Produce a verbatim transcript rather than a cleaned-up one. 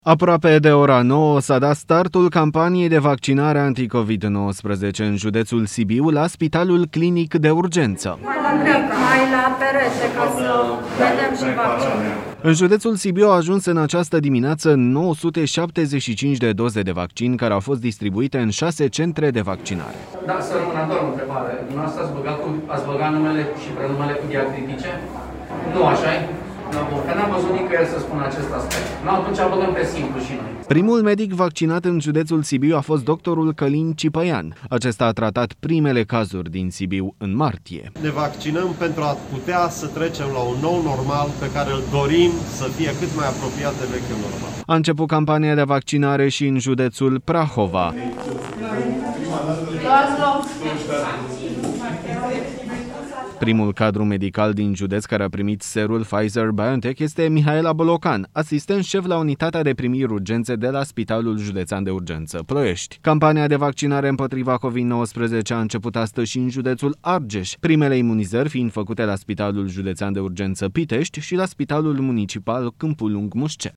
Aproape de ora nouă s-a dat startul campaniei de vaccinare anti-covid nouăsprezece în județul Sibiu la Spitalul Clinic de Urgență. Mai la grec, mai la perete, ca să vedem și vaccinul. În județul Sibiu au ajuns în această dimineață nouă sute șaptezeci și cinci de doze de vaccin care au fost distribuite în șase centre de vaccinare. Da, să rămână doar o întrebare. Dumneavoastră ați băgat, cu, ați băgat numele și prenumele cu diacritice? Nu așa-i? Că n-am văzut nicăieri să spun acest aspect. Nu, atunci băgăm pe simplu și noi. Primul medic vaccinat în județul Sibiu a fost doctorul Călin Cipăian. Acesta a tratat primele cazuri din Sibiu în martie. Ne vaccinăm pentru a putea să trecem la un nou normal pe care îl dorim să fie cât mai apropiat de vechiul normal. A început campania de vaccinare și în județul Prahova. Primul cadru medical din județ care a primit serul Pfizer-BioNTech este Mihaela Bolocan, asistent șef la unitatea de primiri urgențe de la Spitalul Județean de Urgență Ploiești. Campania de vaccinare împotriva covid nouăsprezece a început astăzi și în județul Argeș, primele imunizări fiind făcute la Spitalul Județean de Urgență Pitești și la Spitalul Municipal Câmpul Lung Mușcel.